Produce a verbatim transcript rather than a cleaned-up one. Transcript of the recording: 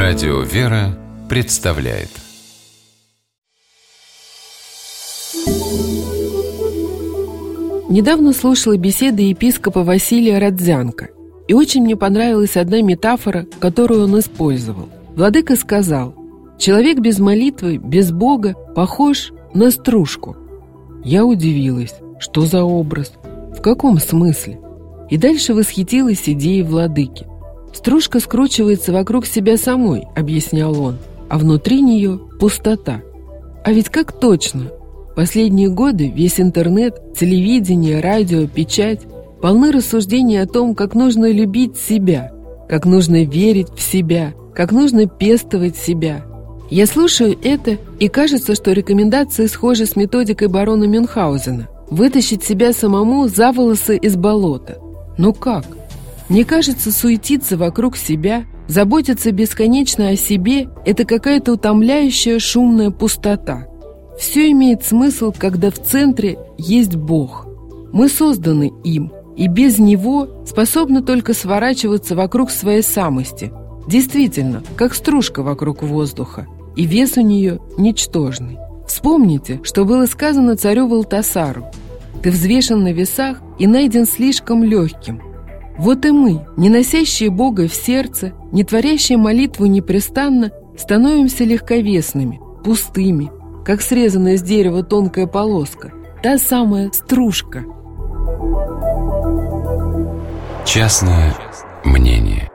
Радио «Вера» представляет. Недавно слушала беседы епископа Василия Родзянко, и очень мне понравилась одна метафора, которую он использовал. Владыка сказал: «Человек без молитвы, без Бога похож на стружку». Я удивилась, что за образ, в каком смысле? И дальше восхитилась идеей владыки. «Стружка скручивается вокруг себя самой», — объяснял он, «а внутри нее пустота». А ведь как точно! Последние годы весь интернет, телевидение, радио, печать полны рассуждений о том, как нужно любить себя, как нужно верить в себя, как нужно пестовать себя. Я слушаю это, и кажется, что рекомендации схожи с методикой барона Мюнхгаузена – вытащить себя самому за волосы из болота. Но как? Мне кажется, суетиться вокруг себя, заботиться бесконечно о себе – это какая-то утомляющая шумная пустота. Все имеет смысл, когда в центре есть Бог. Мы созданы им, и без Него способны только сворачиваться вокруг своей самости. Действительно, как стружка вокруг воздуха, и вес у нее ничтожный. Вспомните, что было сказано царю Валтасару: «Ты взвешен на весах и найден слишком легким». Вот и мы, не носящие Бога в сердце, не творящие молитву непрестанно, становимся легковесными, пустыми, как срезанная с дерева тонкая полоска, та самая стружка. Частное мнение.